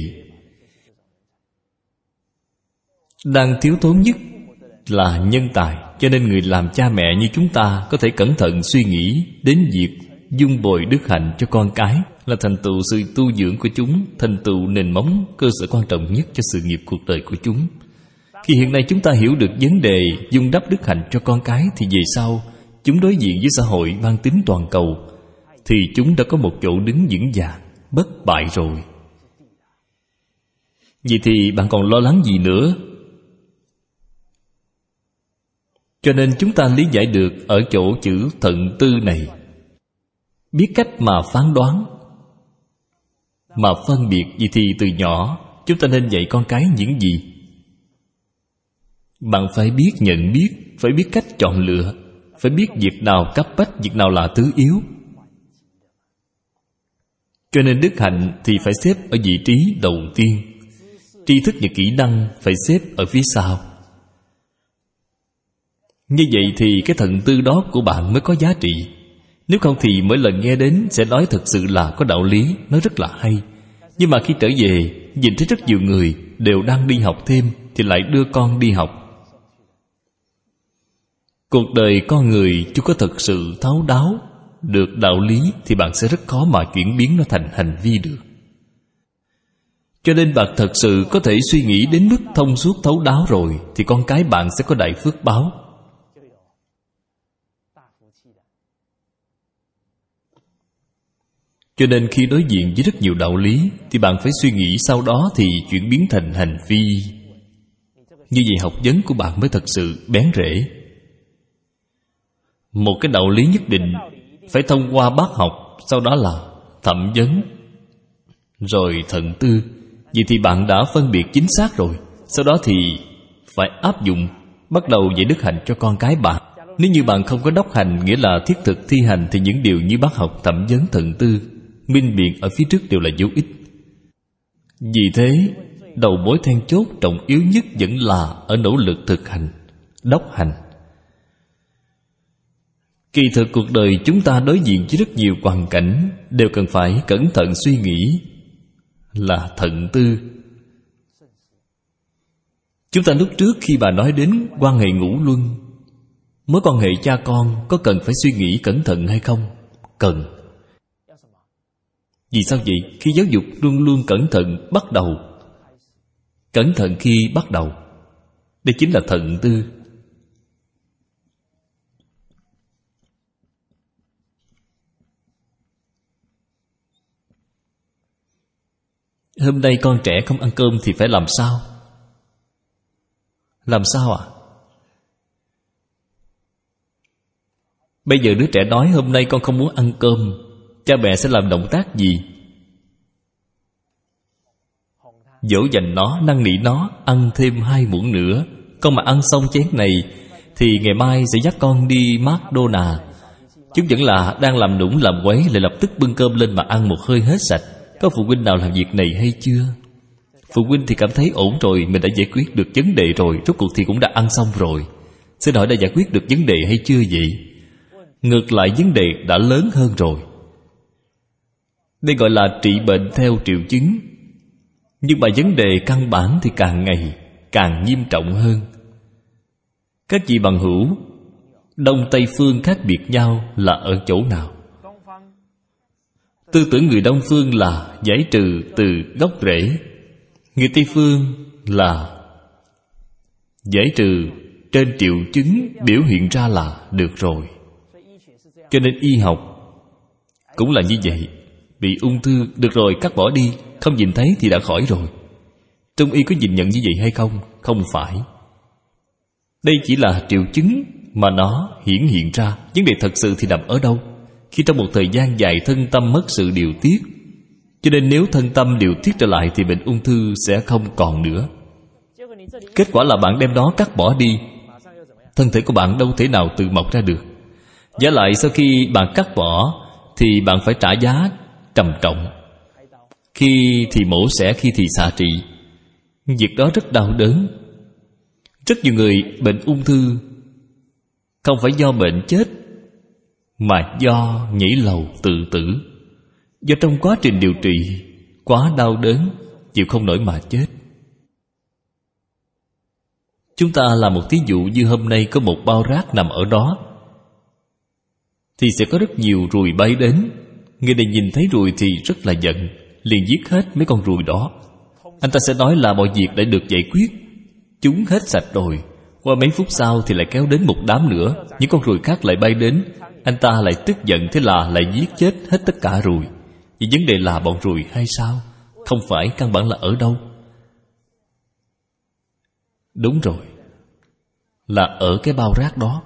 [SPEAKER 1] Đang thiếu thốn nhất là nhân tài. Cho nên người làm cha mẹ như chúng ta có thể cẩn thận suy nghĩ đến việc dung bồi đức hạnh cho con cái, là thành tựu sự tu dưỡng của chúng, thành tựu nền móng cơ sở quan trọng nhất cho sự nghiệp cuộc đời của chúng. Khi hiện nay chúng ta hiểu được vấn đề dung đắp đức hạnh cho con cái, thì về sau chúng đối diện với xã hội mang tính toàn cầu, thì chúng đã có một chỗ đứng vững vàng, bất bại rồi. Vậy thì bạn còn lo lắng gì nữa? Cho nên chúng ta lý giải được ở chỗ chữ thận tư này. Biết cách mà phán đoán, mà phân biệt. Vậy thì từ nhỏ chúng ta nên dạy con cái những gì? Bạn phải biết nhận biết, phải biết cách chọn lựa, phải biết việc nào cấp bách, việc nào là thứ yếu. Cho nên đức hạnh thì phải xếp ở vị trí đầu tiên, tri thức và kỹ năng phải xếp ở phía sau. Như vậy thì cái thận tư đó của bạn mới có giá trị. Nếu không thì mỗi lần nghe đến sẽ nói thật sự là có đạo lý, nói rất là hay. Nhưng mà khi trở về, nhìn thấy rất nhiều người đều đang đi học thêm, thì lại đưa con đi học. Cuộc đời con người chưa có thật sự thấu đáo được đạo lý, thì bạn sẽ rất khó mà chuyển biến nó thành hành vi được. Cho nên bạn thật sự có thể suy nghĩ đến mức thông suốt thấu đáo rồi, thì con cái bạn sẽ có đại phước báo. Cho nên khi đối diện với rất nhiều đạo lý, thì bạn phải suy nghĩ sau đó thì chuyển biến thành hành vi. Như vậy học vấn của bạn mới thật sự bén rễ. Một cái đạo lý nhất định phải thông qua bác học, sau đó là thẩm vấn, rồi thận tư. Vậy thì bạn đã phân biệt chính xác rồi. Sau đó thì phải áp dụng, bắt đầu dạy đức hạnh cho con cái bạn. Nếu như bạn không có đốc hành, nghĩa là thiết thực thi hành, thì những điều như bác học, thẩm vấn, thận tư, minh biện ở phía trước đều là vô ích. Vì thế, đầu mối then chốt trọng yếu nhất vẫn là ở nỗ lực thực hành, đốc hành. Kỳ thực cuộc đời chúng ta đối diện với rất nhiều hoàn cảnh, đều cần phải cẩn thận suy nghĩ, là thận tư. Chúng ta lúc trước khi bà nói đến quan hệ ngũ luân, mối quan hệ cha con có cần phải suy nghĩ cẩn thận hay không? Cần. Vì sao vậy? Khi giáo dục luôn luôn cẩn thận bắt đầu. Cẩn thận khi bắt đầu. Đây chính là thận tư. Hôm nay con trẻ không ăn cơm thì phải làm sao? Làm sao ạ? À? Bây giờ đứa trẻ nói hôm nay con không muốn ăn cơm, cha mẹ sẽ làm động tác gì? Dỗ dành nó, năn nỉ nó ăn thêm hai muỗng nữa. Con mà ăn xong chén này thì ngày mai sẽ dắt con đi McDonald's. Chúng vẫn là đang làm nũng làm quấy, lại lập tức bưng cơm lên mà ăn một hơi hết sạch. Có phụ huynh nào làm việc này hay chưa? Phụ huynh thì cảm thấy ổn rồi, mình đã giải quyết được vấn đề rồi, rốt cuộc thì cũng đã ăn xong rồi. Xin hỏi đã giải quyết được vấn đề hay chưa vậy? Ngược lại vấn đề đã lớn hơn rồi. Đây gọi là trị bệnh theo triệu chứng. Nhưng mà vấn đề căn bản thì càng ngày càng nghiêm trọng hơn. Các vị bằng hữu, Đông Tây phương khác biệt nhau là ở chỗ nào? Tư tưởng người Đông phương là giải trừ từ gốc rễ, người Tây phương là giải trừ trên triệu chứng biểu hiện ra là được rồi. Cho nên y học cũng là như vậy. Bị ung thư, được rồi cắt bỏ đi, không nhìn thấy thì đã khỏi rồi. Trung y có nhìn nhận như vậy hay không? Không phải. Đây chỉ là triệu chứng mà nó hiển hiện ra. Vấn đề thật sự thì nằm ở đâu? Khi trong một thời gian dài thân tâm mất sự điều tiết. Cho nên nếu thân tâm điều tiết trở lại thì bệnh ung thư sẽ không còn nữa. Kết quả là bạn đem nó cắt bỏ đi, thân thể của bạn đâu thể nào tự mọc ra được. Giả lại sau khi bạn cắt bỏ thì bạn phải trả giá trầm trọng. Khi thì mổ xẻ, khi thì xạ trị. Việc đó rất đau đớn. Rất nhiều người bệnh ung thư không phải do bệnh chết, mà do nhảy lầu tự tử. Do trong quá trình điều trị quá đau đớn, chịu không nổi mà chết. Chúng ta làm một thí dụ như hôm nay có một bao rác nằm ở đó, thì sẽ có rất nhiều ruồi bay đến. Người này nhìn thấy ruồi thì rất là giận, liền giết hết mấy con ruồi đó. Anh ta sẽ nói là mọi việc đã được giải quyết, chúng hết sạch rồi. Qua mấy phút sau thì lại kéo đến một đám nữa, những con ruồi khác lại bay đến. Anh ta lại tức giận, thế là lại giết chết hết tất cả ruồi. Vì vấn đề là bọn ruồi hay sao? Không phải, căn bản là ở đâu? Đúng rồi, là ở cái bao rác đó.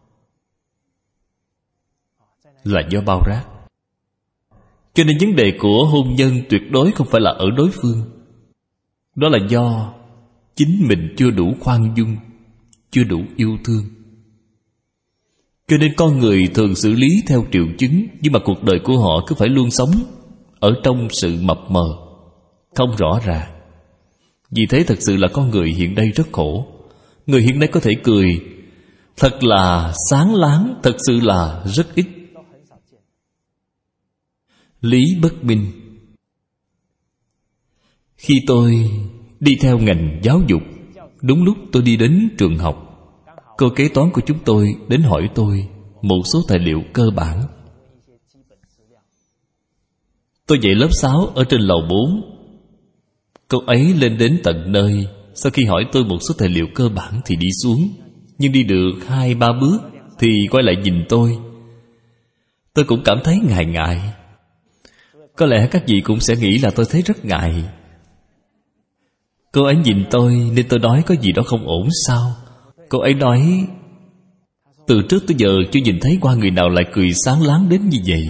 [SPEAKER 1] Là do bao rác. Cho nên vấn đề của hôn nhân tuyệt đối không phải là ở đối phương. Đó là do chính mình chưa đủ khoan dung, chưa đủ yêu thương. Cho nên con người thường xử lý theo triệu chứng, nhưng mà cuộc đời của họ cứ phải luôn sống ở trong sự mập mờ, không rõ ràng. Vì thế thật sự là con người hiện nay rất khổ. Người hiện nay có thể cười thật là sáng láng, thật sự là rất ít. Lý Bất Minh. Khi tôi đi theo ngành giáo dục, đúng lúc tôi đi đến trường học, cô kế toán của chúng tôi đến hỏi tôi một số tài liệu cơ bản. Tôi dạy lớp sáu ở trên lầu bốn. Cô ấy lên đến tận nơi, sau khi hỏi tôi một số tài liệu cơ bản thì đi xuống. Nhưng đi được hai ba bước thì quay lại nhìn tôi. Tôi cũng cảm thấy ngại ngại. Có lẽ các vị cũng sẽ nghĩ là tôi thấy rất ngại. Cô ấy nhìn tôi nên tôi nói có gì đó không ổn sao? Cô ấy nói từ trước tới giờ chưa nhìn thấy qua người nào lại cười sáng láng đến như vậy.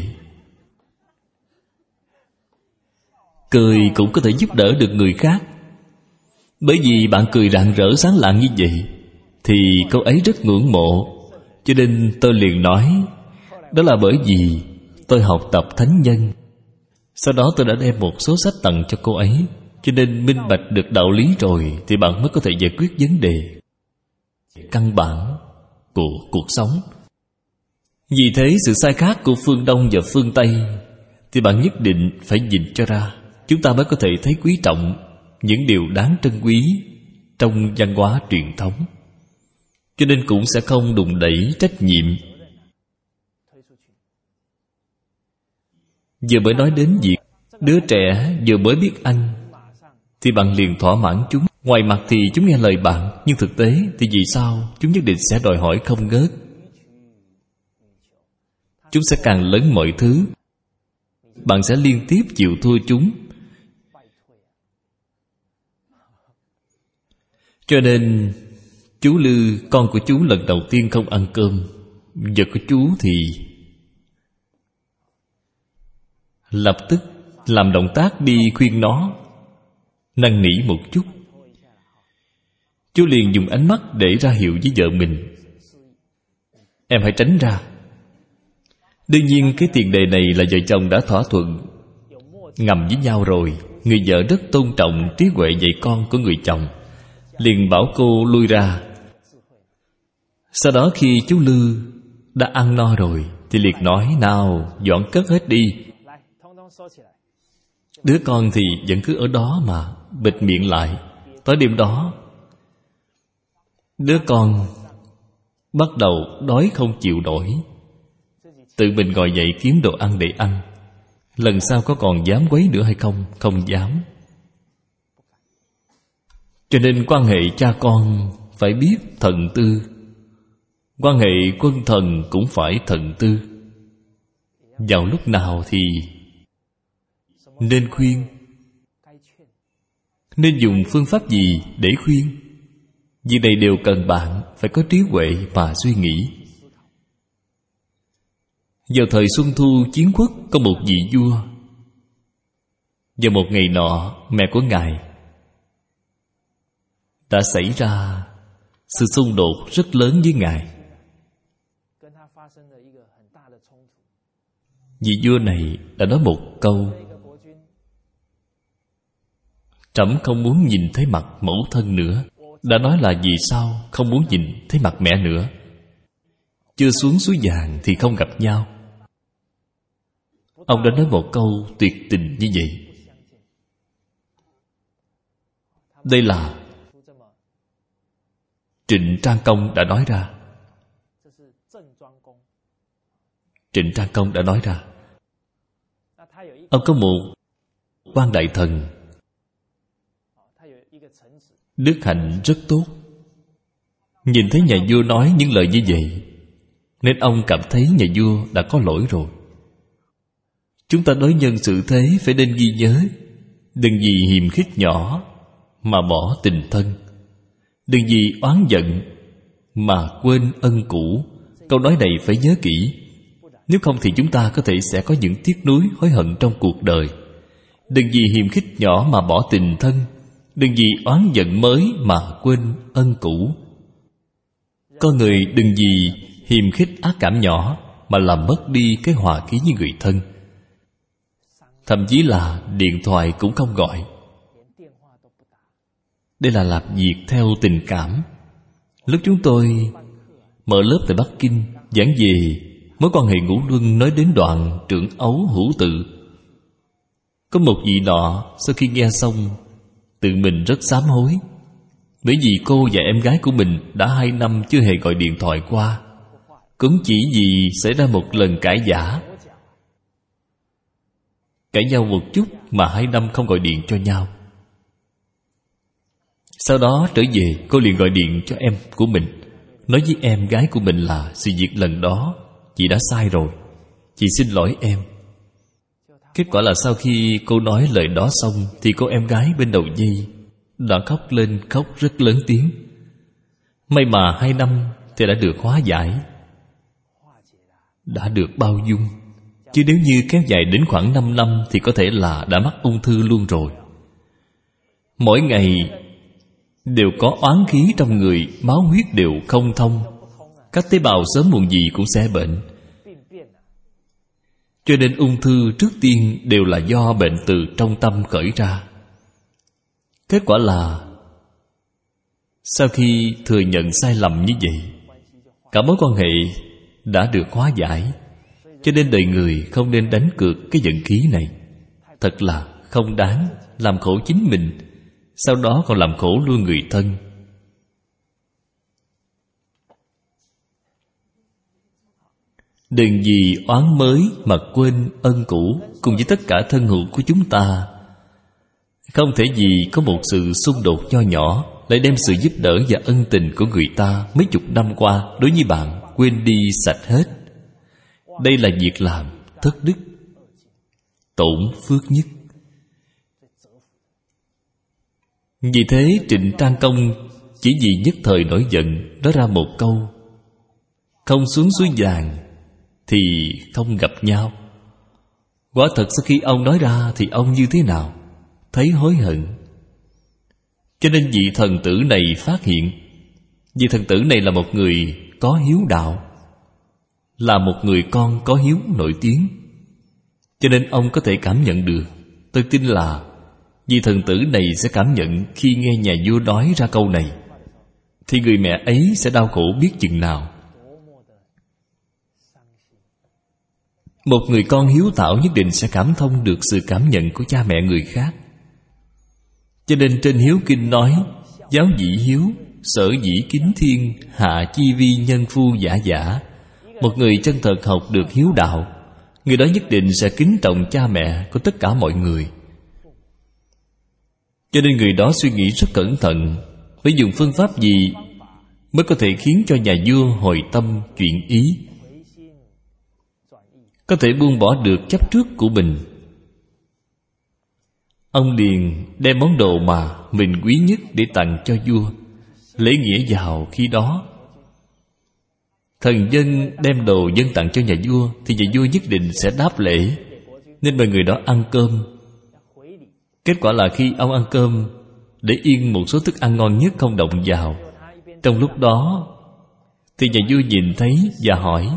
[SPEAKER 1] Cười cũng có thể giúp đỡ được người khác. Bởi vì bạn cười rạng rỡ sáng lạng như vậy thì cô ấy rất ngưỡng mộ. Cho nên tôi liền nói đó là bởi vì tôi học tập thánh nhân. Sau đó tôi đã đem một số sách tặng cho cô ấy. Cho nên minh bạch được đạo lý rồi thì bạn mới có thể giải quyết vấn đề căn bản của cuộc sống. Vì thế sự sai khác của phương Đông và phương Tây thì bạn nhất định phải nhìn cho ra. Chúng ta mới có thể thấy quý trọng những điều đáng trân quý trong văn hóa truyền thống, cho nên cũng sẽ không đùn đẩy trách nhiệm. Vừa mới nói đến việc đứa trẻ vừa mới biết ăn thì bạn liền thỏa mãn chúng. Ngoài mặt thì chúng nghe lời bạn, nhưng thực tế thì vì sao chúng nhất định sẽ đòi hỏi không ngớt. Chúng sẽ càng lớn mọi thứ, bạn sẽ liên tiếp chịu thua chúng. Cho nên chú Lư, con của chú lần đầu tiên không ăn cơm, vợ của chú thì lập tức làm động tác đi khuyên nó, năn nỉ một chút. Chú liền dùng ánh mắt để ra hiệu với vợ mình: em hãy tránh ra. Đương nhiên cái tiền đề này là vợ chồng đã thỏa thuận ngầm với nhau rồi. Người vợ rất tôn trọng trí huệ dạy con của người chồng, liền bảo cô lui ra. Sau đó khi chú Lư đã ăn no rồi thì liền nói: nào, dọn cất hết đi. Đứa con thì vẫn cứ ở đó mà bịt miệng lại. Tới đêm đó, đứa con bắt đầu đói không chịu nổi, tự mình ngồi dậy kiếm đồ ăn để ăn. Lần sau có còn dám quấy nữa hay không? Không dám. Cho nên quan hệ cha con phải biết thận tư, quan hệ quân thần cũng phải thận tư. Vào lúc nào thì nên khuyên, nên dùng phương pháp gì để khuyên, việc này đều cần bạn phải có trí huệ mà suy nghĩ. Vào thời Xuân Thu Chiến Quốc có một vị vua. Vào một ngày nọ, mẹ của ngài đã xảy ra sự xung đột rất lớn với ngài. Vị vua này đã nói một câu: trẫm không muốn nhìn thấy mặt mẫu thân nữa. Đã nói là vì sao không muốn nhìn thấy mặt mẹ nữa? Chưa xuống suối vàng thì không gặp nhau. Ông đã nói một câu tuyệt tình như vậy. Đây là Trịnh Trang Công đã nói ra. Trịnh Trang Công đã nói ra. Ông có một quan đại thần, đức hạnh rất tốt. Nhìn thấy nhà vua nói những lời như vậy, nên ông cảm thấy nhà vua đã có lỗi rồi. Chúng ta đối nhân xử thế phải nên ghi nhớ. Đừng vì hiềm khích nhỏ mà bỏ tình thân, đừng vì oán giận mà quên ân cũ. Câu nói này phải nhớ kỹ. Nếu không thì chúng ta có thể sẽ có những tiếc nuối hối hận trong cuộc đời. Đừng vì hiềm khích nhỏ mà bỏ tình thân, đừng vì oán giận mới mà quên ân cũ. Con người đừng vì hiềm khích ác cảm nhỏ mà làm mất đi cái hòa khí với người thân. Thậm chí là điện thoại cũng không gọi. Đây là làm việc theo tình cảm. Lúc chúng tôi mở lớp tại Bắc Kinh giảng về mối quan hệ ngũ luân, nói đến đoạn trưởng ấu hữu tự, có một vị nọ sau khi nghe xong tự mình rất sám hối, bởi vì cô và em gái của mình đã hai năm chưa hề gọi điện thoại qua, cũng chỉ vì xảy ra một lần cãi giả. Cãi nhau một chút mà hai năm không gọi điện cho nhau. Sau đó trở về, cô liền gọi điện cho em của mình, nói với em gái của mình là sự việc lần đó chị đã sai rồi, chị xin lỗi em. Kết quả là sau khi cô nói lời đó xong thì cô em gái bên đầu dây đã khóc lên khóc rất lớn tiếng. May mà hai năm thì đã được hóa giải, đã được bao dung. Chứ nếu như kéo dài đến khoảng năm năm thì có thể là đã mắc ung thư luôn rồi. Mỗi ngày đều có oán khí trong người, máu huyết đều không thông, các tế bào sớm muộn gì cũng sẽ bệnh. Cho nên ung thư trước tiên đều là do bệnh từ trong tâm khởi ra. Kết quả là sau khi thừa nhận sai lầm như vậy, cả mối quan hệ đã được hóa giải. Cho nên đời người không nên đánh cược cái vận khí này. Thật là không đáng, làm khổ chính mình, sau đó còn làm khổ luôn người thân. Đừng vì oán mới mà quên ân cũ cùng với tất cả thân hữu của chúng ta. Không thể vì có một sự xung đột nho nhỏ lại đem sự giúp đỡ và ân tình của người ta mấy chục năm qua đối với bạn quên đi sạch hết. Đây là việc làm thất đức, tổn phước nhất. Vì thế Trịnh Trang Công chỉ vì nhất thời nổi giận nói ra một câu: không xuống suối vàng thì không gặp nhau. Quả thật sau khi ông nói ra thì ông như thế nào? Thấy hối hận. Cho nên vị thần tử này phát hiện, vị thần tử này là một người có hiếu đạo, là một người con có hiếu nổi tiếng. Cho nên ông có thể cảm nhận được. Tôi tin là vị thần tử này sẽ cảm nhận khi nghe nhà vua nói ra câu này thì người mẹ ấy sẽ đau khổ biết chừng nào. Một người con hiếu thảo nhất định sẽ cảm thông được sự cảm nhận của cha mẹ người khác. Cho nên trên Hiếu Kinh nói: giáo dĩ hiếu, sở dĩ kính thiên, hạ chi vi nhân phu giả giả. Một người chân thật học được hiếu đạo, người đó nhất định sẽ kính trọng cha mẹ của tất cả mọi người. Cho nên người đó suy nghĩ rất cẩn thận, phải dùng phương pháp gì mới có thể khiến cho nhà vua hồi tâm chuyển ý, có thể buông bỏ được chấp trước của mình. Ông liền đem món đồ mà mình quý nhất để tặng cho vua. Lễ nghĩa vào khi đó, thần dân đem đồ dân tặng cho nhà vua thì nhà vua nhất định sẽ đáp lễ, nên mời người đó ăn cơm. Kết quả là khi ông ăn cơm, để yên một số thức ăn ngon nhất không động vào. Trong lúc đó thì nhà vua nhìn thấy và hỏi: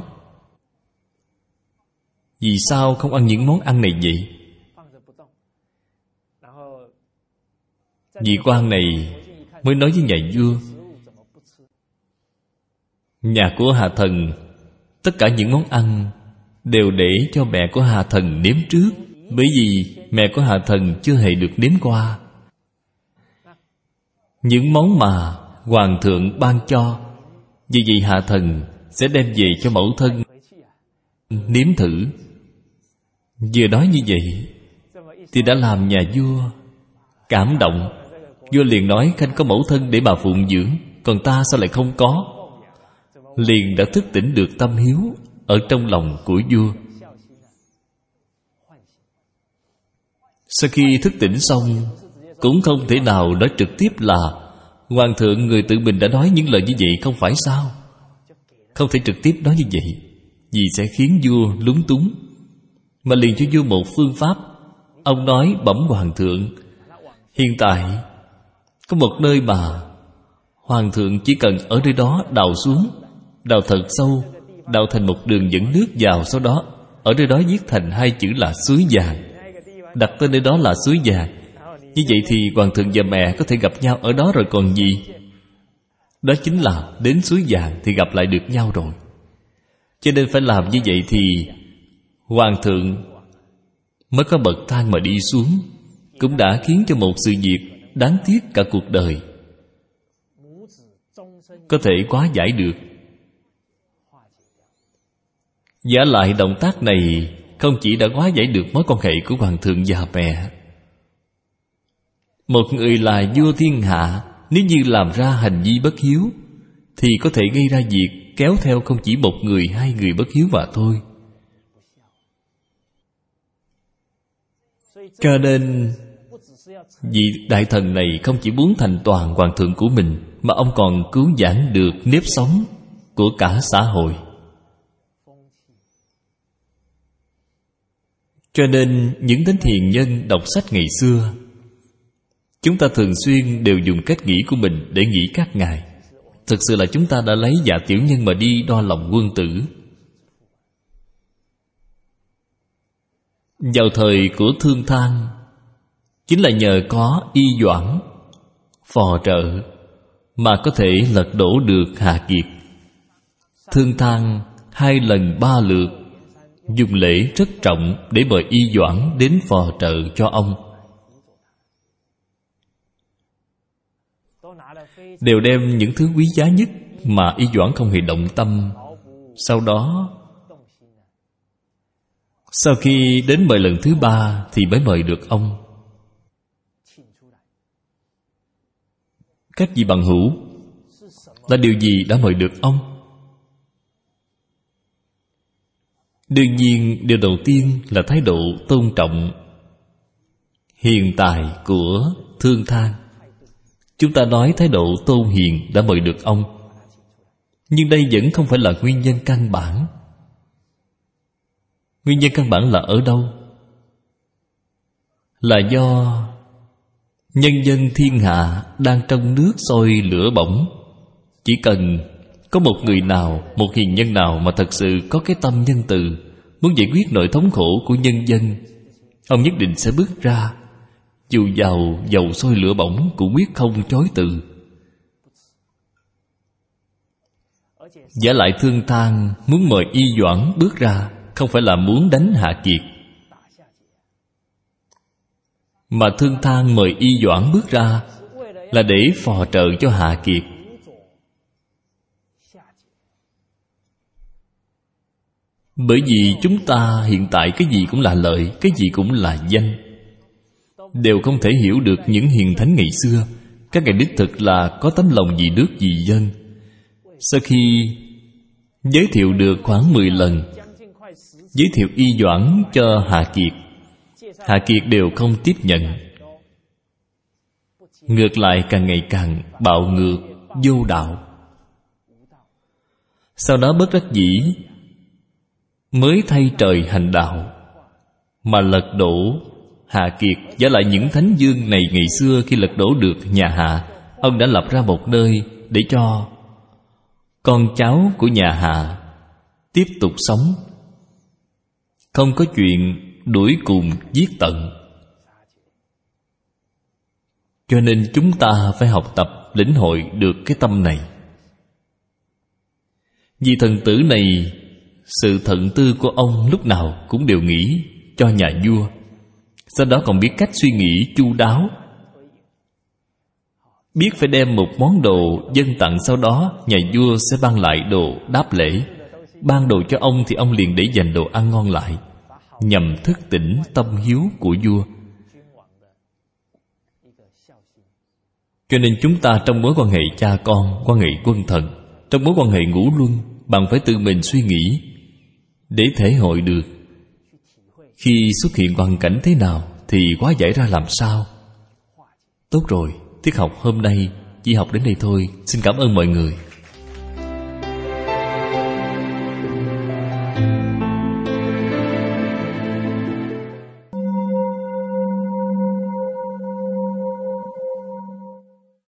[SPEAKER 1] vì sao không ăn những món ăn này vậy? Vị quan này mới nói với nhà vua: nhà của Hà Thần tất cả những món ăn đều để cho mẹ của Hà Thần nếm trước, bởi vì mẹ của Hà Thần chưa hề được nếm qua. Những món mà Hoàng thượng ban cho, vì vậy Hà Thần sẽ đem về cho mẫu thân nếm thử. Vừa nói như vậy thì đã làm nhà vua cảm động. Vua liền nói: khanh có mẫu thân để bà phụng dưỡng, còn ta sao lại không có? Liền đã thức tỉnh được tâm hiếu ở trong lòng của vua. Sau khi thức tỉnh xong, cũng không thể nào nói trực tiếp là Hoàng thượng người tự mình đã nói những lời như vậy, không phải sao? Không thể trực tiếp nói như vậy, vì sẽ khiến vua lúng túng. Mà liền cho vua một phương pháp. Ông nói: bẩm Hoàng thượng, hiện tại có một nơi mà Hoàng thượng chỉ cần ở nơi đó đào xuống, đào thật sâu, đào thành một đường dẫn nước vào, sau đó ở nơi đó viết thành hai chữ là suối vàng, đặt tên nơi đó là suối vàng. Như vậy thì Hoàng thượng và mẹ có thể gặp nhau ở đó rồi còn gì. Đó chính là đến suối vàng thì gặp lại được nhau rồi. Cho nên phải làm như vậy thì Hoàng thượng mới có bậc thang mà đi xuống, cũng đã khiến cho một sự việc đáng tiếc cả cuộc đời có thể hóa giải được. Giả lại động tác này không chỉ đã hóa giải được mối quan hệ của Hoàng thượng và mẹ. Một người là vua thiên hạ, nếu như làm ra hành vi bất hiếu thì có thể gây ra việc kéo theo không chỉ một người, hai người bất hiếu mà thôi. Cho nên vị đại thần này không chỉ muốn thành toàn hoàng thượng của mình, mà ông còn cứu vãn được nếp sống của cả xã hội. Cho nên những thánh hiền nhân đọc sách ngày xưa, chúng ta thường xuyên đều dùng cách nghĩ của mình để nghĩ các ngài. Thực sự là chúng ta đã lấy dạ tiểu nhân mà đi đo lòng quân tử. Vào thời của Thương Thang, chính là nhờ có Y Doãn phò trợ mà có thể lật đổ được Hà Kiệt. Thương Thang hai lần ba lượt dùng lễ rất trọng để mời Y Doãn đến phò trợ cho ông, đều đem những thứ quý giá nhất mà Y Doãn không hề động tâm, sau đó Sau khi đến mời lần thứ ba thì mới mời được ông. Các vị bằng hữu, là điều gì đã mời được ông? Đương nhiên, điều đầu tiên là thái độ tôn trọng hiền tài của Thương Thang. Chúng ta nói thái độ tôn hiền đã mời được ông, nhưng đây vẫn không phải là nguyên nhân căn bản. Nguyên nhân căn bản là ở đâu? Là do nhân dân thiên hạ đang trong nước sôi lửa bỏng. Chỉ cần có một người nào, một hiền nhân nào mà thật sự có cái tâm nhân từ, muốn giải quyết nỗi thống khổ của nhân dân, ông nhất định sẽ bước ra, dù vào dầu sôi lửa bỏng cũng quyết không chối từ. Giả lại Thương Thang muốn mời Y Doãn bước ra, không phải là muốn đánh Hạ Kiệt, mà Thương Thang mời Y Doãn bước ra là để phò trợ cho Hạ Kiệt. Bởi vì chúng ta hiện tại cái gì cũng là lợi, cái gì cũng là danh, đều không thể hiểu được những hiền thánh ngày xưa. Các ngài đích thực là có tấm lòng vì nước vì dân. Sau khi giới thiệu được khoảng mười lần, giới thiệu Y Doãn cho Hạ Kiệt, Hạ Kiệt đều không tiếp nhận, ngược lại càng ngày càng bạo ngược, vô đạo. Sau đó bất đắc dĩ mới thay trời hành đạo, mà lật đổ Hạ Kiệt. Giả lại những thánh dương này ngày xưa khi lật đổ được nhà Hạ, ông đã lập ra một nơi để cho con cháu của nhà Hạ tiếp tục sống, không có chuyện đuổi cùng giết tận. Cho nên chúng ta phải học tập lĩnh hội được cái tâm này. Vì thần tử này, sự thận tư của ông lúc nào cũng đều nghĩ cho nhà vua, sau đó còn biết cách suy nghĩ chu đáo, biết phải đem một món đồ dâng tặng, sau đó nhà vua sẽ ban lại đồ đáp lễ. Ban đồ cho ông thì ông liền để dành đồ ăn ngon lại, nhằm thức tỉnh tâm hiếu của vua. Cho nên chúng ta trong mối quan hệ cha con, quan hệ quân thần, trong mối quan hệ ngũ luân, bạn phải tự mình suy nghĩ để thể hội được khi xuất hiện hoàn cảnh thế nào thì hóa giải ra làm sao. Tốt rồi, tiết học hôm nay chỉ học đến đây thôi. Xin cảm ơn mọi người.